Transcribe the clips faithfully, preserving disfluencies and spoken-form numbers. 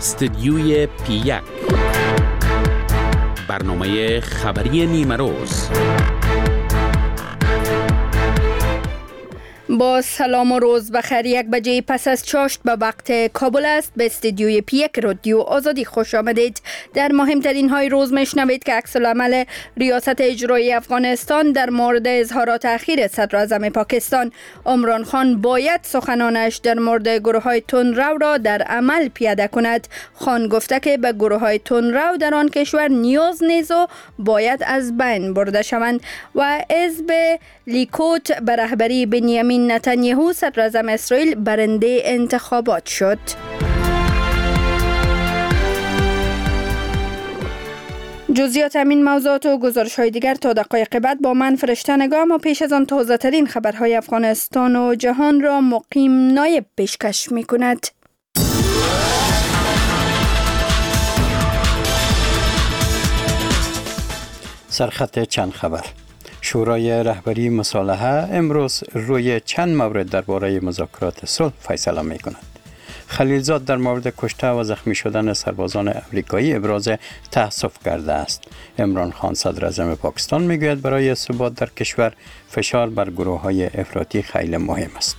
استدیوی پی یک برنامه خبری نیمه روز. با سلام و روز بخیر. یک بجه پس از چاشت به وقت کابل است. به استدیوی پی یک رادیو آزادی خوش آمدید. در مهمترین های روز میشنوید که عکس العمل ریاست اجرایی افغانستان در مورد اظهارات اخیر صدر اعظم پاکستان عمران خان باید سخنانش در مورد گروه های تندرو را در عمل پیاده کند. خان گفته که به گروه های تندرو در آن کشور نیاز نیست و باید از بین برده شوند. و حزب لیکود به رهبری بنیامین نتانیاهو صدر اعظم اسرائیل برنده انتخابات شد. جزئیات همین موضوعات و گزارش های دیگر تا دقایق بعد با من فرشته نگاه. ما پیش از آن تازه ترین خبرهای افغانستان و جهان را مقیم نایب پیشکش می کند. سرخط چند خبر. شورای رهبری مصالحه امروز روی چند مورد درباره مذاکرات صلح فیصله می کند. خلیلزاد در مورد کشته و زخمی شدن سربازان امریکایی ابراز تأسف کرده است. عمران خان صدر اعظم پاکستان می گوید برای ثبات در کشور فشار بر گروه های افراطی خیلی مهم است.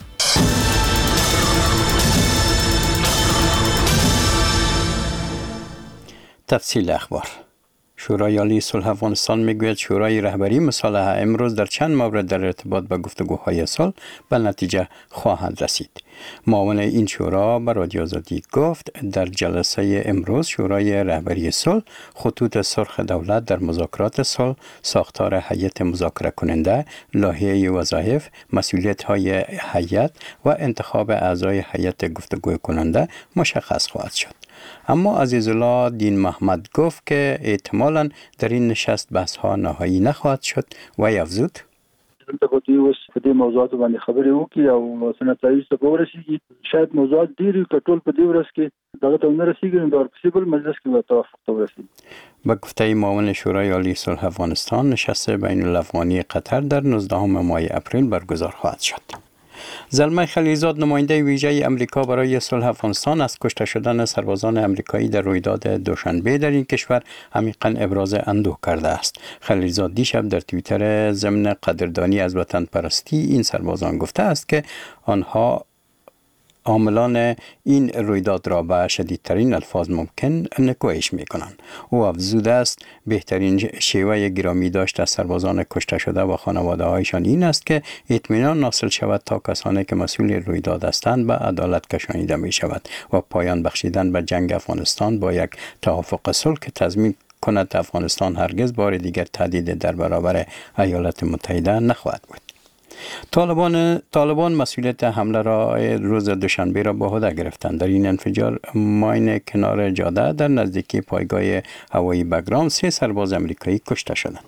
تفصیل اخبار. شورای عالی صلح افغانستان میگوید شورای رهبری مصالحه امروز در چند مورد در ارتباط به گفتگوهای صلح به نتیجه خواهند رسید. معاون این شورا به رادیو آزادی گفت در جلسه امروز شورای رهبری صلح خطوط سرخ دولت در مذاکرات صلح، ساختار هیئت مذاکره کننده، لایحه وظایف، مسئولیت‌های هیئت و انتخاب اعضای هیئت گفتگو کننده مشخص خواهد شد. اما عزیزالله دین محمد گفت که احتمالاً در این نشست بحث ها نهایی نخواهد شد و افزود دلته به دوی اوس په دې موضوعاتو باندې خبرې وکړي او سنتایي ته ورسیږي. شاید موضوعات ډېر که ټول په دې ورځ کې دغه ته نه رسیږي نو د ورپسې بل مجلس کې به توافق ته ورسیږي. به گفته معاون شورای عالی صلح افغانستان نشست بین الافغانی قطر در نوزدهم ماه اپریل برگزار خواهد شد. زلمه خلیلزاد نماینده ویژه امریکا برای صلح افغانستان از کشته شدن سربازان امریکایی در رویداد دوشنبه در این کشور عمیقاً ابراز اندوه کرده است. خلیلزاد دیشب در توییتر ضمن قدردانی از وطن پرستی این سربازان گفته است که آنها عاملان این رویداد را به شدیدترین الفاظ ممکن نکوهش می کنند. او افزوده است بهترین شیوه گرامی داشت از سربازان کشته شده و خانواده هایشان این است که اطمینان حاصل شود تا کسانی که مسئول رویداد هستند به عدالت کشانیده می شود و پایان بخشیدن به جنگ افغانستان با یک توافق صلح که تضمین کند افغانستان هرگز بار دیگر تهدید در برابر ایالات متحده نخواهد بود. طالبان طالبان مسئولیت حمله را روز دوشنبه را به عهده گرفتند. در این انفجار ماین کنار جاده در نزدیکی پایگاه هوایی بگرام سه سرباز امریکایی کشته شدند.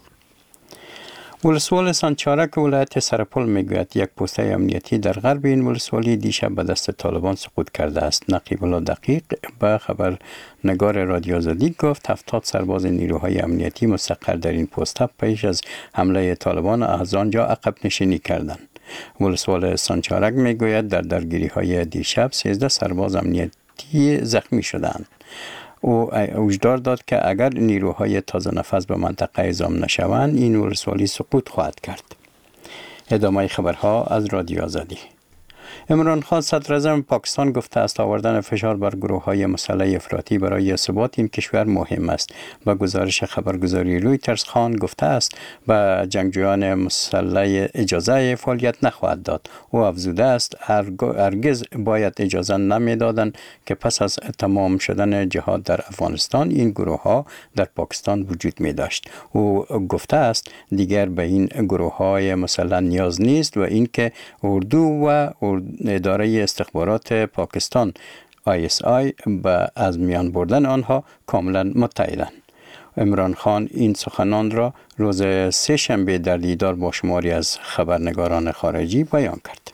ولسوال سانچارک ولایت سرپل میگوید یک پوسته امنیتی در غرب این ولسوالی دیشب به دست طالبان سقوط کرده است. نقیب الله دقیق به خبرنگار رادیو آزادی گفت هفتاد سرباز نیروهای امنیتی مستقر در این پوسته پیش از حمله طالبان از آنجا عقب نشینی کردند. ولسوال سانچارک میگوید در درگیری های دیشب سیزده سرباز امنیتی زخمی شدند. او هشدار داد که اگر نیروهای تازه نفس به منطقه اعزام نشوند این ولسوالی سقوط خواهد کرد. ادامه خبرها از رادیو آزادی. عمران خان صدر اعظم پاکستان گفته است آوردن فشار بر گروه های مسلح افراطی برای ثبات این کشور مهم است. با گزارش خبرگزاری رویترز خان گفته است به جنگجویان مسلح اجازه فعالیت نخواهد داد. او افزوده است هرگز باید اجازه نمیدادند که پس از تمام شدن جهاد در افغانستان این گروه ها در پاکستان وجود می داشت. او گفته است دیگر به این گروه های مسلح نیاز نیست و اینکه اردو و اداره استخبارات پاکستان آی اس آی به از میان بردن آنها کاملا متحدند. عمران خان این سخنان را روز سه شنبه در دیدار با شماری از خبرنگاران خارجی بیان کرد.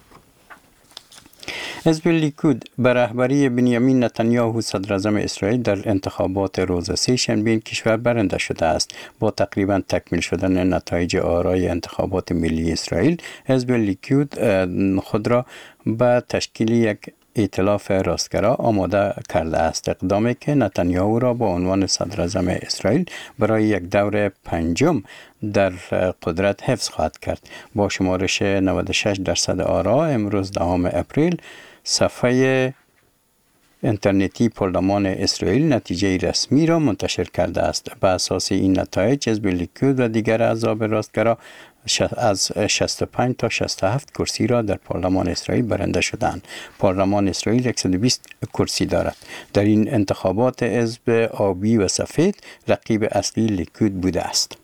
حزب لیکود به رهبری بنیامین نتانیاهو صدر اعظم اسرائیل در انتخابات روز سه شنبه این کشور برنده شده است. با تقریبا تکمیل شدن نتایج آرای انتخابات ملی اسرائیل، حزب لیکود خود را به تشکیل یک ائتلاف راستگرا آماده کرده است، اقدامی که نتانیاهو را با عنوان صدراعظم اسرائیل برای یک دور پنجم در قدرت حفظ خواهد کرد. با شمارش نود و شش درصد آرا امروز دهم اپریل صفحه اینترنتی پارلمان اسرائیل نتیجه رسمی را منتشر کرده است. به اساس این نتایج حزب لیکود و دیگر احزاب راستگرا از شصت و پنج تا شصت و هفت کرسی را در پارلمان اسرائیل برنده شدند. پارلمان اسرائیل صد و بیست کرسی دارد. در این انتخابات حزب آبی و سفید رقیب اصلی لیکود بوده است.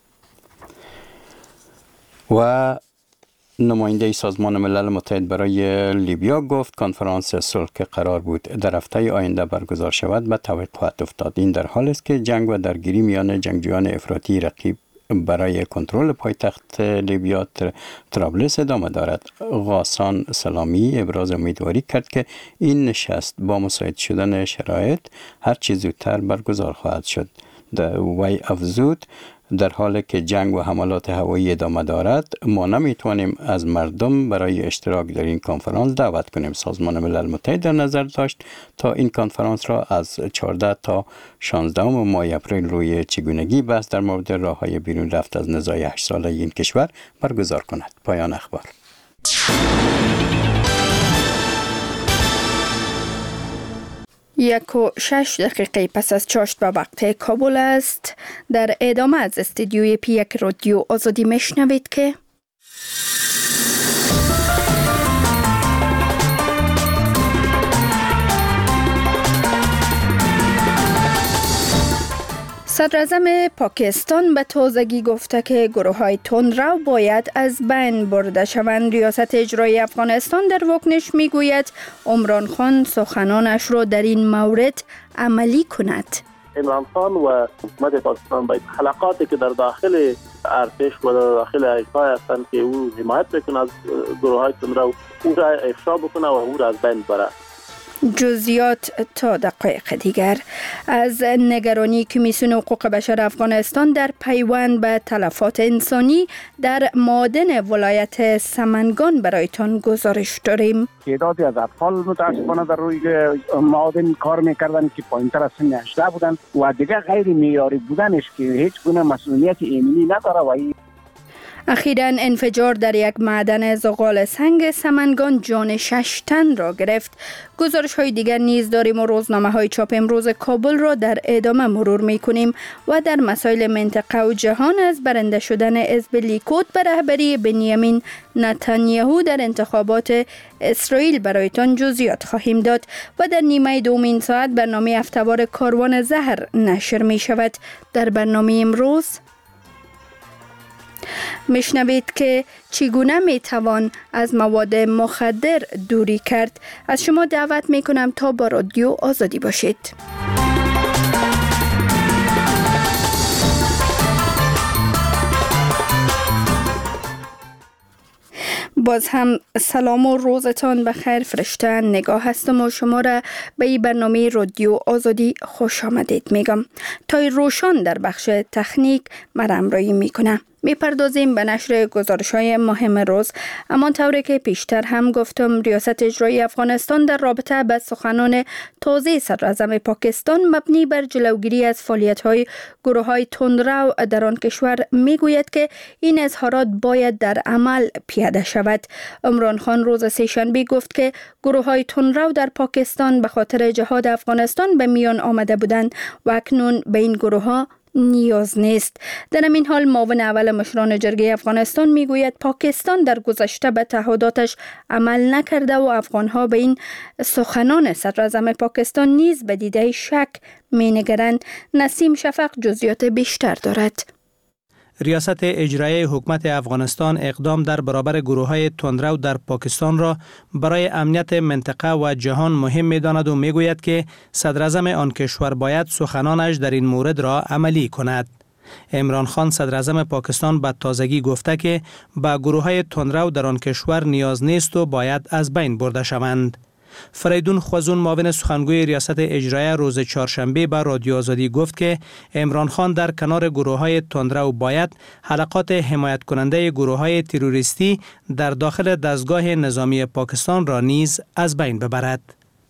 و نماینده سازمان ملل متحد برای لیبیا گفت کنفرانس صلح که قرار بود در هفته آینده برگزار شود به توقف افتاد. این در حالی است که جنگ و درگیری میان جنگجویان افراطی رقیب برای کنترل پایتخت لیبیا طرابلس ادامه دارد. غاسان سلامی ابراز امیدواری کرد که این نشست با مساعد شدن شرایط هر چه زودتر برگزار خواهد شد. وی افزود در حالی که جنگ و حملات هوایی ادامه دارد ما نمیتوانیم از مردم برای اشتراک در این کنفرانس دعوت کنیم. سازمان ملل متحد در نظر داشت تا این کنفرانس را از چهارده تا شانزده ماه اپریل روی چگونگی بحث در مورد راههای بیرون رفت از نزاع هشت ساله این کشور برگزار کند. پایان اخبار. یک و شش دقیقه پس از چاشت به وقت کابل است. در ادامه از استودیوی پی یک رادیو آزادی میشنوید که صدراعظم پاکستان به تازگی گفته که گروه‌های تندرو باید از بین برده شوند. ریاست اجرایی افغانستان در واکنش میگوید عمران خان سخنانش را در این مورد عملی کند. عمران خان و حکومت پاکستان باید حلقاتی که در داخل ارتش و در داخل ایفای هستند که او حمایت میکنه از گروه‌های تندرو او را افشا بکنه و او را از بین ببره. جزئیات تا دقایق دیگر. از نگرانی کمیسیون حقوق بشر افغانستان در پیوند به تلفات انسانی در معادن ولایت سمنگان برایتان گزارش داریم. تعدادی از اطفال متاسفانه در روی معادن کار میکردن که پایینتر از سن هجده بودن و دیگه غیر معیاری بودنش که هیچ گونه مسئولیت ایمنی نداره. و اخیراً انفجار در یک معدن زغال سنگ سمنگان جان شش تن را گرفت. گزارش های دیگر نیز داریم و روزنامه های چاپ امروز کابل را در ادامه مرور می کنیم و در مسائل منطقه و جهان از برنده شدن حزب لیکود به رهبری بنیامین نتانیاهو در انتخابات اسرائیل برایتان جزئیات خواهیم داد و در نیمه دومین ساعت برنامه هفته‌وار کاروان زهر نشر می شود. در برنامه امروز میشنوید که چگونه میتوان از مواد مخدر دوری کرد. از شما دعوت میکنم تا با رادیو آزادی باشید. باز هم سلام و روزتان بخیر. فرشته نگاه هستم و شما را به این برنامه رادیو آزادی خوش آمدید میگم. تای روشان در بخش تکنیک مرا همراهی میکنه. میپردازیم به نشر گزارش های مهم روز. اما طوری که پیشتر هم گفتم ریاست اجرایی افغانستان در رابطه با سخنان تازه صدراعظم پاکستان مبنی بر جلوگیری از فعالیت های گروه های تندرو در آن کشور میگوید که این اظهارات باید در عمل پیاده شود. عمران خان روز سه‌شنبه گفت که گروه های تندرو در پاکستان به خاطر جهاد افغانستان به میان آمده بودند و اکنون به این گروه ها نیاز نیست. در این حال معاون اول مشران جرگه افغانستان میگوید پاکستان در گذشته به تعهداتش عمل نکرده و افغانها به این سخنان صدراعظم پاکستان نیز به دیده شک مینگرند. نسیم شفق جزئیات بیشتر دارد. ریاست اجرایی حکومت افغانستان اقدام در برابر گروه‌های تندرو در پاکستان را برای امنیت منطقه و جهان مهم می‌داند و می‌گوید که صدراعظم آن کشور باید سخنانش در این مورد را عملی کند. عمران خان صدراعظم پاکستان به تازگی گفته که با گروه‌های تندرو در آن کشور نیاز نیست و باید از بین برده شوند. فریدون خوازون معاون سخنگوی ریاست اجرایی روز چهارشنبه به رادیو آزادی گفت که عمران خان در کنار گروه‌های تندرو باید حلقات حمایت کننده گروه‌های تروریستی در داخل دستگاه نظامی پاکستان را نیز از بین ببرد.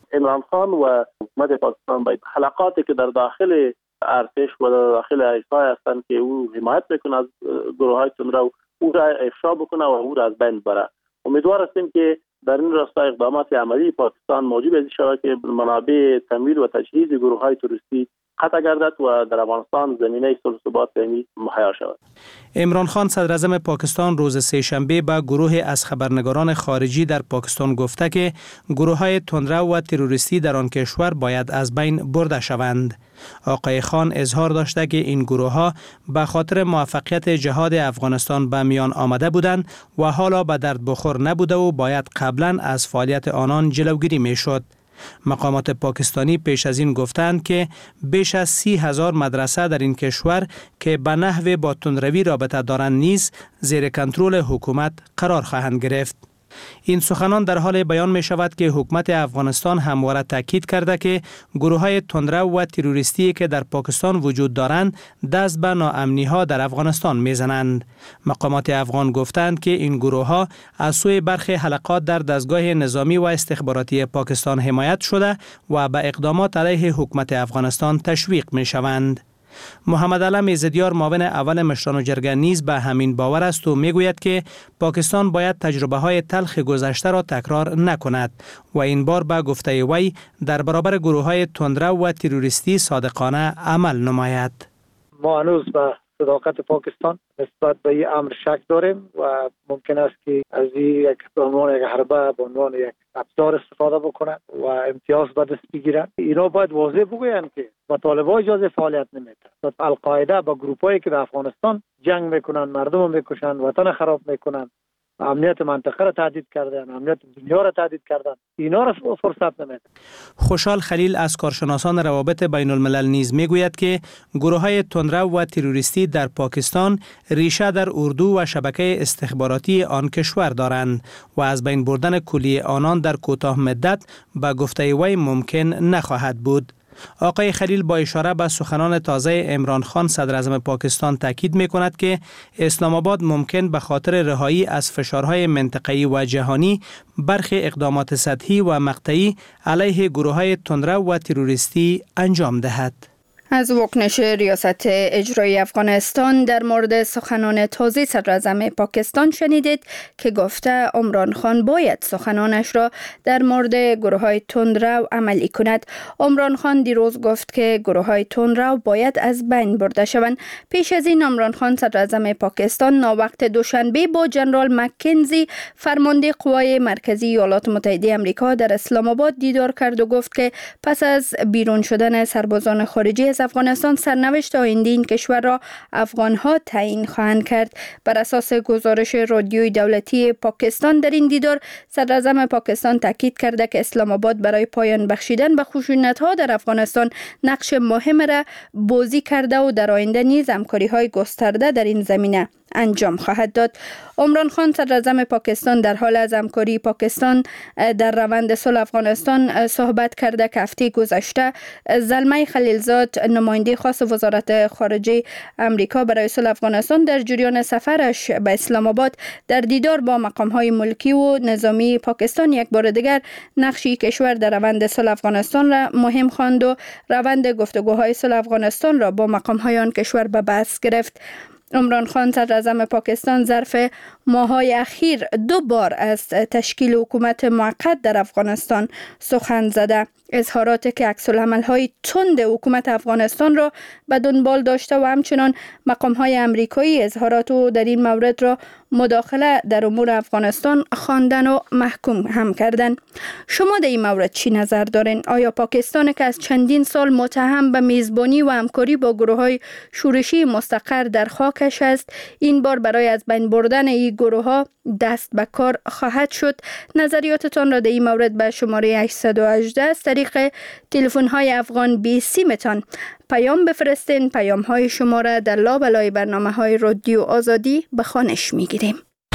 عمران خان و حکومت پاکستان باید خلقاتی که در داخل ارتش و در داخل ایفای هستند که او حمایت میکنه از گروه های تندرو، او را افشا بکنه و او را از بین ببره. امیدوار هستیم که در این راستا اقدامات عملی پاکستان موجب از شود که منابع تمویل و تجهیز گروه های تروریستی قطع گردد و در افغانستان زمینه صلح و ثبات دائمی مهیا شود. عمران خان صدر اعظم پاکستان روز سه‌شنبه به گروه از خبرنگاران خارجی در پاکستان گفته که گروه های تندرو و تروریستی در آن کشور باید از بین برده شوند. آقای خان اظهار داشته که این گروه ها به خاطر موفقیت جهاد افغانستان به میان آمده بودند و حالا به درد بخور نبوده و باید قبلا از فعالیت آنان جلوگیری می شد. مقامات پاکستانی پیش از این گفتند که بیش از سی هزار مدرسه در این کشور که به نحو با تندروی رابطه دارند نیز زیر کنترل حکومت قرار خواهند گرفت. این سخنان در حال بیان می شود که حکومت افغانستان همواره تاکید کرده که گروه های تندرو و تروریستی که در پاکستان وجود دارند دست به ناامنی ها در افغانستان می زنند. مقامات افغان گفتند که این گروه ها از سوی برخی حلقات در دستگاه نظامی و استخباراتی پاکستان حمایت شده و به اقدامات علیه حکومت افغانستان تشویق می شوند. محمد علم عزدیار معاون اول مشران جرگه نیز به همین باور است و میگوید که پاکستان باید تجربه های تلخ گذشته را تکرار نکند و این بار به گفته وی در برابر گروه های تندرو و تروریستی صادقانه عمل نماید. ما هنوز به صداقت پاکستان نسبت به این امر شک داریم و ممکن است که از این یک به عنوان یک حربه به عنوان یک ابزار استفاده بکنند و امتیاز به دست بگیرند. اینا باید واضح بگویند که با طالبان اجازه فعالیت نمیده. القاعده با گروپایی که در افغانستان جنگ میکنن، مردم رو میکشن، وطن خراب میکنن، امنیت منطقه را تهدید کردن، امنیت دنیا را تهدید کردن، اینا را فرصت نمیده. خوشحال خلیل از کارشناسان روابط بین الملل نیز میگوید که گروه های تندرو و تروریستی در پاکستان ریشه در اردو و شبکه استخباراتی آن کشور دارند و از بین بردن کلی آنان در کوتاه مدت به گفته وی ممکن نخواهد بود. آقای خلیل با اشاره به سخنان تازه عمران خان صدر اعظم پاکستان تاکید می کند که اسلام آباد ممکن به خاطر رهایی از فشارهای منطقه‌ای و جهانی برخی اقدامات سطحی و مقطعی علیه گروه‌های تندرو و تروریستی انجام دهد. از واکنش ریاست اجرایی افغانستان در مورد سخنان تازه صدر اعظم پاکستان شنیدید که گفته عمران خان باید سخنانش را در مورد گروه های تندرو عملی کند. عمران خان دیروز گفت که گروه های تندرو باید از بین برده شوند. پیش از این عمران خان صدر اعظم پاکستان ناوقت دوشنبه با جنرال مکنزی فرمانده قوای مرکزی ایالات متحده آمریکا در اسلام آباد دیدار کرد و گفت که پس از بیرون شدن سربازان خارجی از افغانستان سرنوشت آینده این کشور را افغانها تعیین خواهند کرد. بر اساس گزارش رادیوی دولتی پاکستان در این دیدار صدر اعظم پاکستان تاکید کرده که اسلام آباد برای پایان بخشیدن به خشونت‌ها در افغانستان نقش مهم را بازی کرده و در آینده نیز همکاری‌های گسترده در این زمینه انجام خواهد داد. عمران خان صدر اعظم پاکستان در حال از همکاری پاکستان در روند صلح افغانستان صحبت کرده که هفته گذشته زلمه خلیلزاد نماینده خاص وزارت خارجه آمریکا برای صلح افغانستان در جریان سفرش به اسلام آباد در دیدار با مقام‌های ملکی و نظامی پاکستان یک بار دیگر نقشی کشور در روند صلح افغانستان را مهم خواند و روند گفتگوهای صلح افغانستان را با مقام‌های آن کشور به بحث گرفت. عمران خان صدر اعظم پاکستان ظرف ماه‌های اخیر دو بار از تشکیل حکومت موقت در افغانستان سخن زده. اظهارات که عکس‌العمل‌های تند حکومت افغانستان را به دنبال داشته و همچنان مقام‌های آمریکایی اظهارات او در این مورد را مداخله در امور افغانستان خواندن و محکوم هم کردن. شما در این مورد چی نظر دارین؟ آیا پاکستان که از چندین سال متهم به میزبانی و همکاری با گروه‌های شورشی مستقر در خاکش است، این بار برای از بین بردن این گروه‌ها دست به کار خواهد شد؟ نظریاتتان را در این مورد به شماره هشتصد و هجده از طریق تلفن‌های افغان بی سیمتان پیام بفرستین. پیام‌های شما را در لابلای برنامه‌های رادیو آزادی به خوانش می‌گیریم.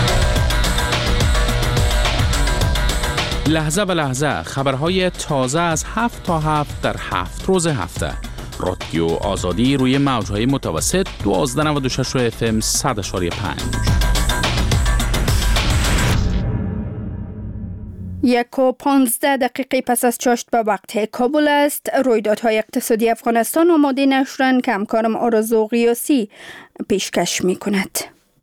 لحظه به لحظه خبرهای تازه از هفت تا هفت در هفت روز هفته. رادیو آزادی روی موج‌های متوسط دوازده نود و شش اف ام صد و پنج. یک و پانزده دقیقه پس از چاشت به وقت کابل است. رویدادهای اقتصادی افغانستان آماده نشرن که همکارم آرزو قیاسی پیشکش می کند.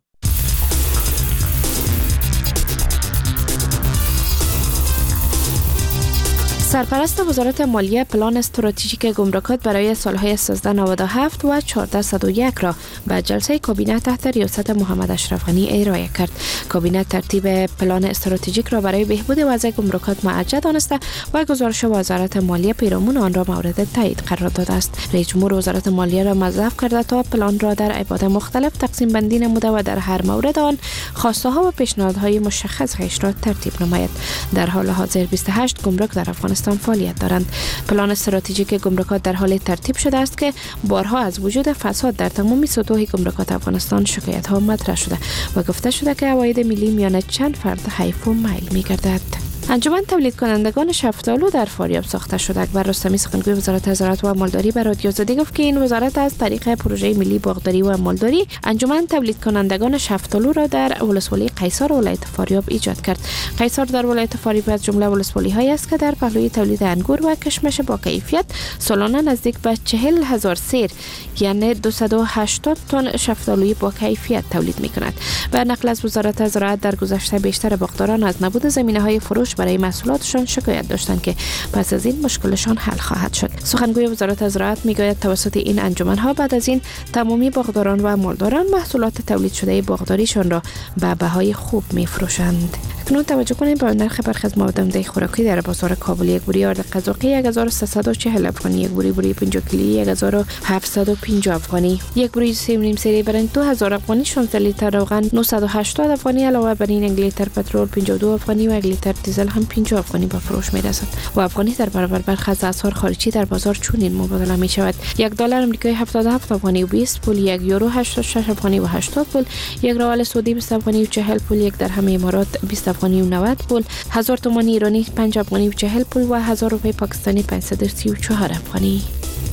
سرپرست وزارت مالیه پلان استراتژیک گمرکات برای سالهای سیزده نود و هفت و چهارده صد و یک را به جلسه کابینه تحت ریاست محمد اشرف غنی ارائه کرد. کابینه ترتیب پلان استراتژیک را برای بهبود وضع گمرکات موجه دانسته و گزارش وزارت مالیه پیرامون آن را مورد تایید قرار داده است. رئیس جمهور وزارت مالیه را موظف کرده تا پلان را در ابعاد مختلف تقسیم بندی نموده و در هر مورد آن خواسته ها و پیشنهادهای مشخص خیش را ترتیب نماید. در حال حاضر بیست و هشت گمرک در افغانستان فعالیت دارند. پلان استراتژیک گمرکات در حال ترتیب شده است که بارها از وجود فساد در تمامی سطوح گمرکات افغانستان شکایت ها مطرح شده و گفته شده که عواید ملی میان چند فرد حیف و میل می‌گردد. انجمن تولید کنندگان شفتالو در فاریاب ساخته شده. اکبر رستمی سخنگوی وزارت زراعت و مالداری به رادیو زدی گفت که این وزارت از طریق پروژه ملی باغداری و مالداری انجمن تولید کنندگان شفتالو را در ولسوالی قیصار ولایت فاریاب ایجاد کرد. قیصار در ولایت فاریاب از جمله ولسوالی هایی است که در پهلوی تولید انگور و کشمش با کیفیت سالانه نزدیک به چهل هزار سیر یعنی دویست و هشتاد تن شفتالوی با کیفیت تولید می کند. به نقل از وزارت زراعت در گذشته بیشتر باغداران از نبود زمینه‌های فروش برای محصولاتشان شکایت داشتند که پس از این مشکلشان حل خواهد شد. سخنگوی وزارت زراعت میگوید توسط این انجمن‌ها بعد از این تمامی باغداران و مالداران محصولات تولید شده باغداریشان را به بهای خوب می‌فروشند. اکنون توجه کنید به نرخ برخی از مواد خوراکی در بازار کابل. یک بوری آرد قزاقی یک هزار و سیصد و چهل افغانی، یک بوری بوری پنجاه کیلویی یک هزار و هفتصد و پنجاه افغانی، یک بوری سه و نیم سری برنج دو هزار افغانی، شانزده لیتر روغن نهصد و هشتاد افغانی، علاوه بر این یک لیتر پترول پنجاه و دو افغانی و یک لیتر دیزل هم پنجاه افغانی به فروش می‌رسد. و افغانی در برابر برخی از اسعار خارجی در بازار چنین مبادله می‌شود: یک دلار آمریکایی هفتاد و هفت افغانی و بیست پول، یک یورو هشتاد و شش افغانی و هشتاد پول، یک ریال سعودی بیست افغانی و چهل پول، یک درهم امارات بیست افغانی و نود پول، هزار تومان ایرانی پنج افغانی و چهل پول و هزار روپیه پاکستانی پانصد و سی و چهار افغانی.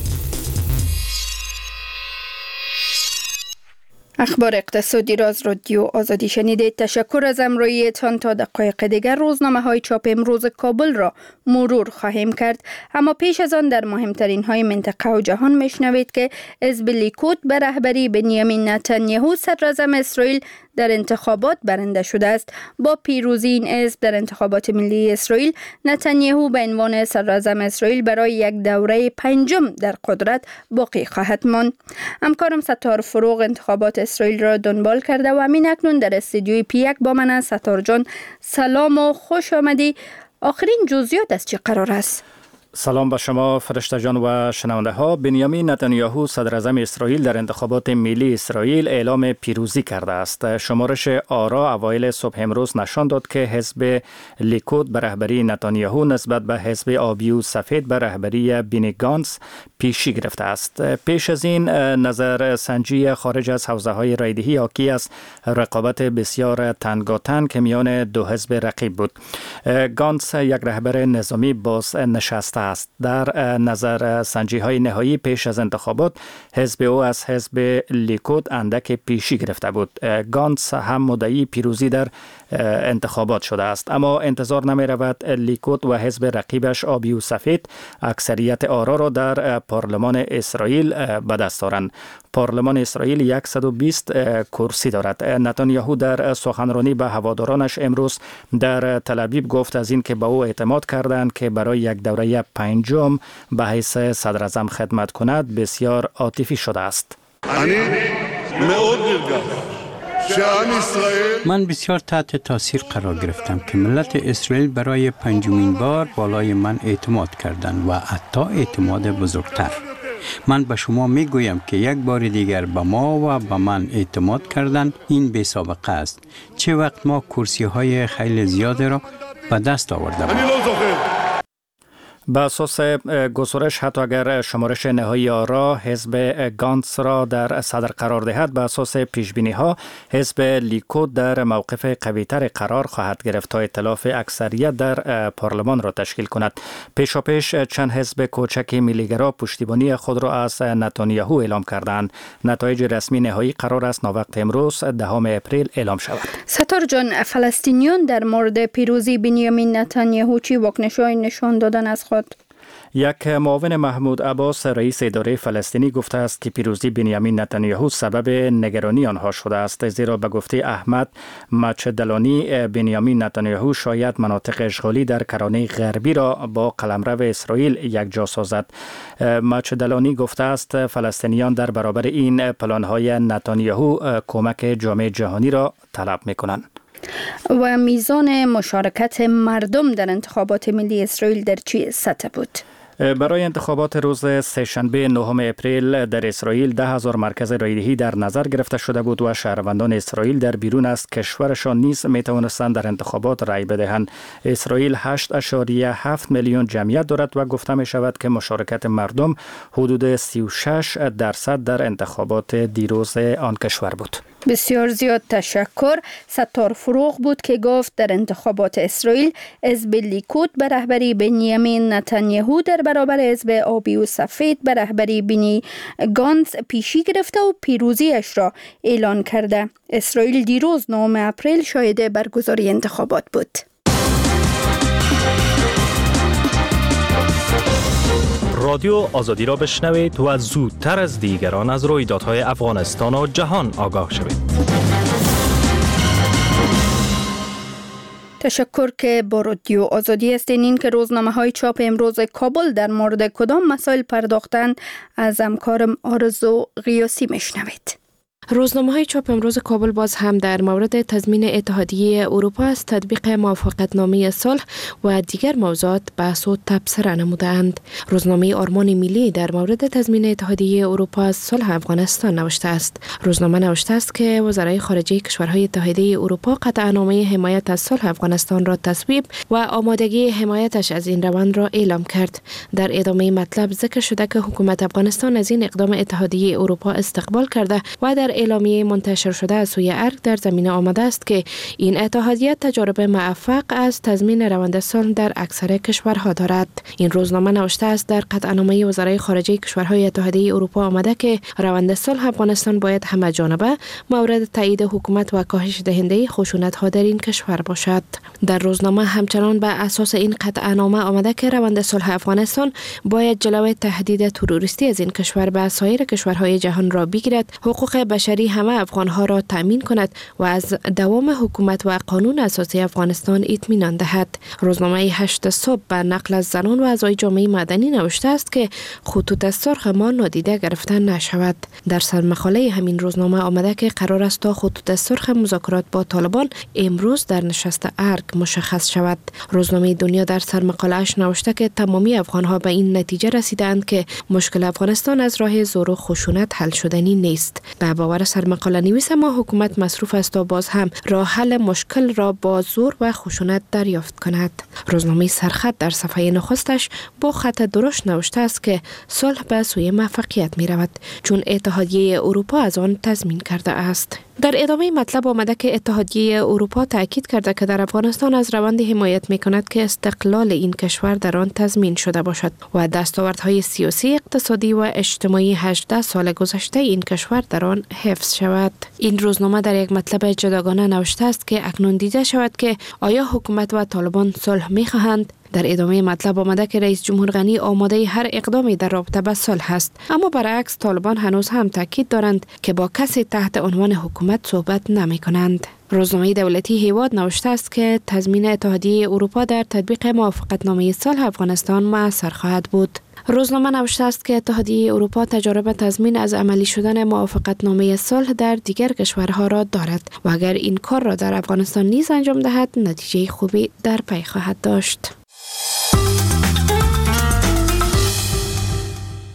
اخبار اقتصادی را از رادیو آزادی شنیدید. تشکر از همراهیتان. تا دقایق دیگر روزنامه های چاپ امروز کابل را مرور خواهیم کرد، اما پیش از آن در مهمترین های منطقه و جهان میشنوید که حزب لیکود به رهبری بنیامین نتانیاهو صدراعظم اسرائیل در انتخابات برنده شده است. با پیروزی این حزب در انتخابات ملی اسرائیل، نتانیاهو به عنوان صدراعظم اسرائیل برای یک دوره پنجم در قدرت باقی خواهد ماند. همکارم ستار فروغ انتخابات اسرائیل را دنبال کرده و همین اکنون در استودیوی پی یک با من است. ستار جان سلام و خوش آمدی. آخرین جزئیات از چه قرار است؟ سلام به شما فرشته جان و شنونده ها. بنیامین نتانیاهو صدراعظم اسرائیل در انتخابات ملی اسرائیل اعلام پیروزی کرده است. شمارش آرا اوایل صبح امروز نشان داد که حزب لیکود به رهبری نتانیاهو نسبت به حزب آبی و سفید به رهبری بینی گانتز پیشی گرفته است. پیش از این نظر سنجی خارج از حوزه های رایدهی حاکی از رقابت بسیار تنگاتنگ که میان دو حزب رقیب بود. گانتز یک رهبر نظامی باز نشسته است. در نظر سنجی های نهایی پیش از انتخابات حزب او از حزب لیکود اندک پیشی گرفته بود. گانتز هم مدعی پیروزی در انتخابات شده است، اما انتظار نمی رود لیکود و حزب رقیبش آبی و سفید اکثریت آرا را در پارلمان اسرائیل به دست دارند. پارلمان اسرائیل صد و بیست کرسی دارد. نتانیاهو در سخنرانی به هوادارانش امروز در تل‌آویو گفت از این که به او اعتماد کردند که برای یک دوره پنجم به حیث صدراعظم خدمت کند بسیار عاطفی شده است. من بسیار تحت تاثیر قرار گرفتم که ملت اسرائیل برای پنجمین بار بالای من اعتماد کردند و حتی اعتماد بزرگتر. من به شما می گویم که یک بار دیگر به ما و به من اعتماد کردن این بی سابقه است. چه وقت ما کرسی های خیلی زیاده را به دست آورده بود. به اساس گزارش حتی اگر شمارش نهایی آرا حزب گانتس را در صدر قرار دهد، به اساس پیش بینی ها حزب لیکود در موقف قوی‌تر قرار خواهد گرفت تا ائتلاف اکثریت در پارلمان را تشکیل کند. پیشاپیش چند حزب کوچک ملیگرا پشتیبانی خود را از نتانیاهو اعلام کردند. نتایج رسمی نهایی قرار است ناوقت امروز دهم اپریل اعلام شود. ستار جان، فلسطینیان در مورد پیروزی بنیامین نتانیاهو چی واکنش‌های نشان دادن از خود؟ یک معاون محمود عباس رئیس اداره فلسطینی گفته است که پیروزی بنیامین نتانیاهو سبب نگرانی آنها شده است، زیرا به گفته احمد مچدلانی بنیامین نتانیاهو شاید مناطق اشغالی در کرانه غربی را با قلمرو اسرائیل یکجا سازد. مچدلانی گفته است فلسطینیان در برابر این پلان‌های نتانیاهو کمک جامعه جهانی را طلب می‌کنند. و میزان مشارکت مردم در انتخابات ملی اسرائیل در چه سطح بود؟ برای انتخابات روز سه‌شنبه نهم اپریل در اسرائیل ده هزار مرکز رایدهی در نظر گرفته شده بود و شهروندان اسرائیل در بیرون از کشورشان نیز می توانستند در انتخابات رای بدهند. اسرائیل هشت اشاریه هفت میلیون جمعیت دارد و گفته می شود که مشارکت مردم حدود سی و شش درصد در انتخابات دیروز آن کشور بود. بسیار زیاد تشکر. ستار فروغ بود که گفت در انتخابات اسرائیل حزب لیکود به رهبری بنیامین نتانیاهو در برابر حزب آبی و سفید به رهبری بنی گانتس پیشی گرفته و پیروزیش را اعلان کرده. اسرائیل دیروز نهم اپریل شاهد برگزاری انتخابات بود. رادیو آزادی را بشنوید و زودتر از دیگران از رویدادهای افغانستان و جهان آگاه شوید. تشکر که با رادیو آزادی هستین. این که روزنامه های چاپ امروز کابل در مورد کدام مسائل پرداختند از همکارم آرزو غیاسی میشنوید. روزنامه های چاپ امروز کابل باز هم در مورد تضمین اتحادیه اروپا از تطبیق موافقتنامه صلح و دیگر موضوعات بحث و تبصره نمودند. روزنامه آرمان ملی در مورد تضمین اتحادیه اروپا از صلح افغانستان نوشته است. روزنامه نوشته است که وزرای خارجه کشورهای اتحادیه اروپا قطعنامه حمایت از صلح افغانستان را تصویب و آمادگی حمایتش از این روند را اعلام کرد. در ادامه مطلب ذکر شده که حکومت افغانستان از این اقدام اتحادیه اروپا استقبال کرده و در اعلامیه منتشر شده از سوی ارگ در زمینه آمده است که این اتحادیه تجارب موفق از تضمین روند صلح در اکثر کشورها دارد. این روزنامه نوشته است در قطعنامه وزرای خارجه کشورهای اتحادیه اروپا آمده که روند صلح افغانستان باید همه جانبه مورد تایید حکومت و کاهش دهنده خشونت‌ها در این کشور باشد. در روزنامه همچنان بر اساس این قطعنامه آمده که روند صلح افغانستان باید جلوی تهدید تروریستی از این کشور به سایر کشورهای جهان را بگیرد، حقوق بشری همه افغانها را تامین کند و از دوام حکومت و قانون اساسی افغانستان اطمینان دهد. روزنامه هشت صبح به نقل از زنان و اعضای جامعه مدنی نوشته است که خطوط سرخ ما نادیده گرفته نشود. در سرمقاله همین روزنامه آمده که قرار است تا خطوط سرخ مذاکرات با طالبان امروز در نشست ارگ مشخص شود. روزنامه دنیا در سرمقاله‌اش نوشته که تمامی افغانها به این نتیجه رسیدند که مشکل افغانستان از راه زور و خشونت حل شدنی نیست. به باور سرمقاله نویس ما حکومت مصروف است تا باز هم راه حل مشکل را با زور و خشونت دریافت کند. روزنامه سرخط در صفحه نخستش با خط درشت نوشته است که صلح به سوی موفقیت می رود چون اتحادیه اروپا از آن تضمین کرده است. در ادامه مطلب آمده که اتحادیه اروپا تاکید کرده که در افغانستان از روند حمایت می کند که استقلال این کشور در آن تضمین شده باشد و دستاوردهای سیاسی، اقتصادی و اجتماعی هجده سال گذشته این کشور در آن حفظ شود. این روزنامه در یک مطلب جداگانه نوشته است که اکنون دیده شود که آیا حکومت و طالبان صلح می خواهند. در ادامه مطلب آمده که رئیس جمهور غنی آماده هر اقدامی در رابطه با صلح است، اما برعکس طالبان هنوز هم تاکید دارند که با کسی تحت عنوان حکومت صحبت نمی کنند. روزنامه دولتی هیواد نوشته است که تضمین اتحادیه اروپا در تطبیق موافقتنامه صلح افغانستان مؤثر خواهد بود. روزنامه نوشته است که اتحادیه اروپا تجربه تضمین از عملی شدن موافقتنامه صلح در دیگر کشورها را دارد و اگر این کار را در افغانستان نیز انجام دهد نتیجه خوبی در پی خواهد داشت.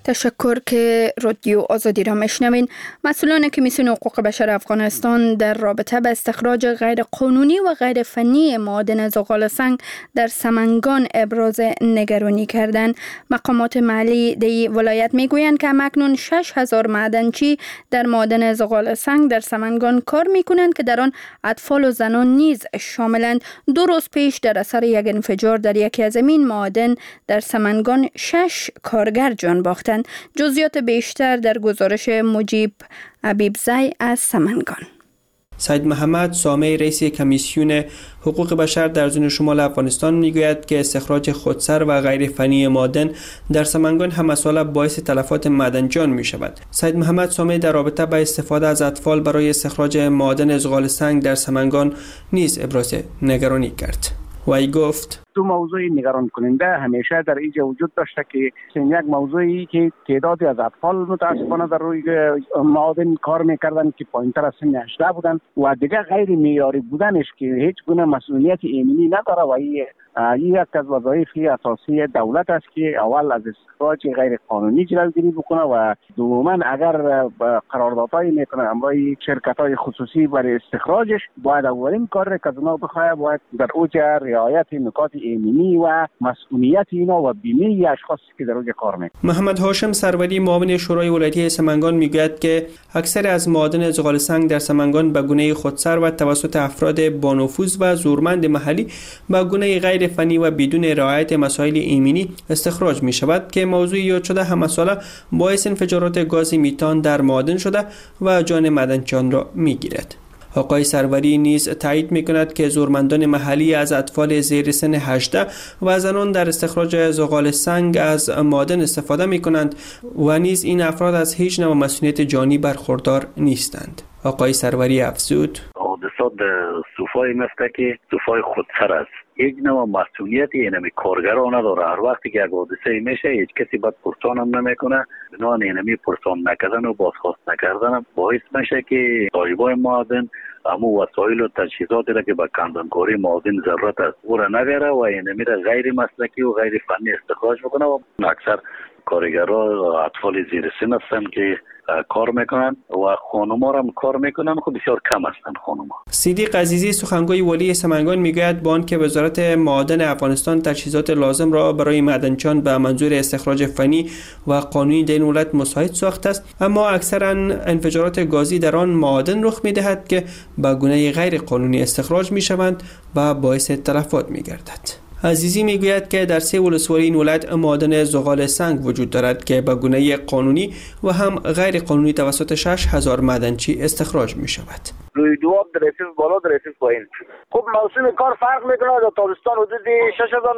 تشکر که رادیو آزادی را میشنوین. مسئولان کمیسیون حقوق بشر افغانستان در رابطه با استخراج غیر قانونی و غیر فنی معادن زغال سنگ در سمنگان ابراز نگرانی کردند. مقامات محلی دی ولایت میگویند که اکنون شش هزار معدنچی در معادن زغال سنگ در سمنگان کار میکنند که در آن اطفال و زنان نیز شاملند. دو روز پیش در اثر یک انفجار در یکی از این معادن در سمنگان شش کارگر جان باختند. جزئیات بیشتر در گزارش مجیب حبیبزی از سمنگان. سید محمد سامعی رئیس کمیسیون حقوق بشر در زون شمال افغانستان میگوید که استخراج خودسر و غیر فنی معادن در سمنگان همساله باعث تلفات معدنجان می شود. سید محمد سامعی در رابطه با استفاده از اطفال برای استخراج معادن زغال سنگ در سمنگان نیز ابراز نگرانی کرد. وی گفت دو موضوع نگران کننده همیشه در اینجا وجود داشته که یک موضوعی که تعدادی از اطفال متاسفانه در روی معادن کار میکردن که پایینتر از سن هجده بودن و دیگه غیر معیاری بودنش که هیچ گونه مسئولیت ایمنی نداره و این یک از وظایف اساسی دولت است که اول از استخراج غیر قانونی جلوگیری بکنه و دوما اگر قراردادهای میکنه همراه شرکت‌های خصوصی برای استخراجش باید اولین کار که از اونها بخواه باید در اوج رعایت نکات ایمنی و مسئولیت اینا و بیمه اشخاصی که در اوج کار میکنه. محمد هاشم سروری معاون شورای ولایتی سمنگان میگوید که اکثر از معادن زغال سنگ در سمنگان به گونه خودسر و توسط افراد با نفوذ و زورمند محلی به گونه غیر فنی و بدون رعایت مسائل ایمنی استخراج می شود که موضوع یاد شده همساله باعث انفجارات گاز میتان در معادن شده و جان معدنچیان را می گیرد. آقای سروری نیز تایید می کند که زورمندان محلی از اطفال زیر سن هجده و زنان در استخراج زغال سنگ از معادن استفاده می کنند و نیز این افراد از هیچ نوع مسئولیت جانی برخوردار نیستند. آقای سروری افزود حادثات صوفای مثل که صوفای خودسر است. یک نوع مسئولیت اینمی کارگران نداره. هر وقتی که یک حادثه میشه هیچ کسی باید پرسان هم نمیکنه. بنابراین اینمی پرسان نکردن و بازخواست نکردن باعث میشه که صاحبای معادن امو وسایل و تجهیزاتی را که به کندنکاری معادن ضرورت است او را نگیره و اینمی را غیر مسلکی و غیر فنی استخراج بکنه و اکثر کارگران اطفال زیر سن هستند که کار میکنن و خانوما هم کار میکنن خب بسیار کم هستند خانوما. صدیق عزیزی سخنگوی ولی سمنگان میگوید با آنکه وزارت معادن افغانستان تجهیزات لازم را برای معدنچیان به منظور استخراج فنی و قانونی در این ولایت مساعد ساخته است اما اکثرا انفجارات گازی در آن معادن رخ میدهد که به گونه غیر قانونی استخراج میشوند و باعث تلفات میگردد. عزیزی میگوید که در سه ولسوالی این ولایت معادن زغال سنگ وجود دارد که به گونه قانونی و هم غیر قانونی توسط شش هزار معدنچی استخراج می شود. روی دواب در رسیف بالا در رسیف پایین. خب موسم کار فرق میکنه. در تابستان حدود شش هزار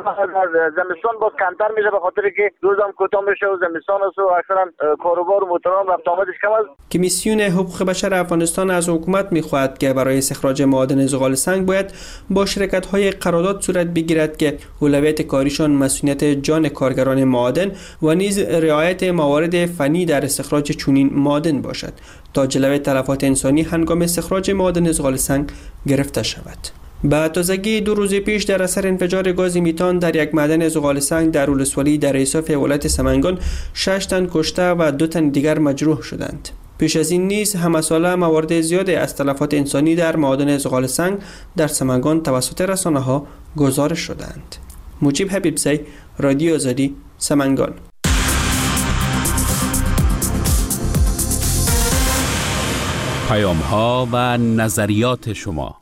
زمستان باز کمتر میشه به خاطر که روزم کوتاه میشه و زمستان است و اکثرا کاروبار و موتوران رفت آمدش کم است. کمیسیون حقوق بشر افغانستان از حکومت میخواهد که برای استخراج معادن زغال سنگ باید با شرکت‌های قرارداد صورت بگیرد که اولویت کاریشان مسئولیت جان کارگران معادن و نیز رعایت موارد فنی در استخراج چنین معادن باشد تا جلوی تلفات انسانی هنگام استخراج معادن زغال سنگ گرفته شود. به تازگی دو روز پیش در اثر انفجار گاز میتان در یک معدن زغال سنگ در ولسوالی در ایساف ولایت سمنگان شش تن کشته و دو تن دیگر مجروح شدند. پیش از این نیز همساله موارد زیادی از تلفات انسانی در معادن زغال سنگ در سمنگان توسط رسانه‌ها گزارش شدند. مجیب حبیبزی، رادیو آزادی، سمنگان. پیام‌ها و نظریات شما.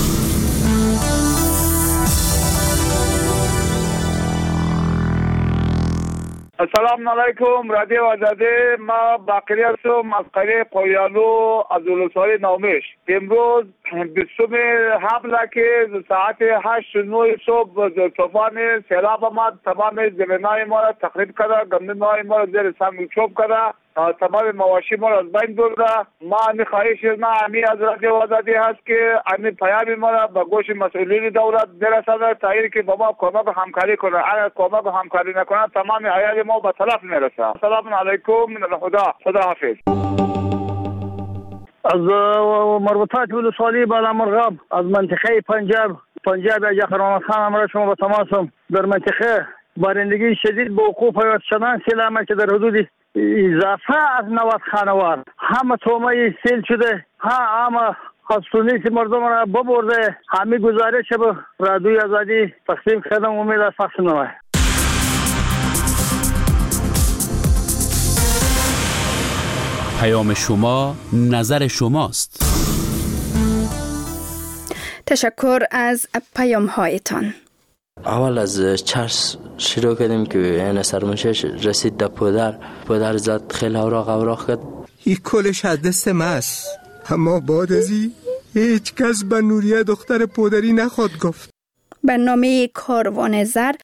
السلام علیکم رادیو آزادی. ما باقری هستم از قریه قویانو از ولسوالی نومیش. امروز بیستم حمله که ساعت هشت نه صبح طوفان سیلاب آمد تمام زمینای ما را تخریب کرده، گندم‌های ما را زیر سنگ چوب کرده، تمام مواشی ما را از بین برده. ما امی خواهش ما امی از رادیو آزادی هست که امی پیام ما را به گوش مسئولین دولت برسانه تا اینکه با ما کمک و همکاری کنه. اگر کمک و همکاری نکنه تمام عیال ما به تلف میرسه. السلام علیکم من خدا خدا حافظ. از مربوطات ولسوالی بالامرغاب از منطقه پنجاب پنجاب یا خرمانخان امر شما به تماسم در منطقه بارندگی شدید به وقوع حیات شدن سیل همه که در حدود اضافه از نود خانوار همه تومه سیل شده، ها همه خستونیست مردم را ببرده. همه گزارش به رادیوی آزادی تقسیم کردم. امید از فصل نوه. پیام شما، نظر شماست. تشکر از پیام هایتان. اول از چرس شروع کردیم که این سرمنشش رسید در پدر پدر زد خیلی اوراق اوراق کرد. این کلش از دست ماست، اما بعد ازی هیچ کس به نوریه دختر پدری نخواد گفت. برنامه کاروان زر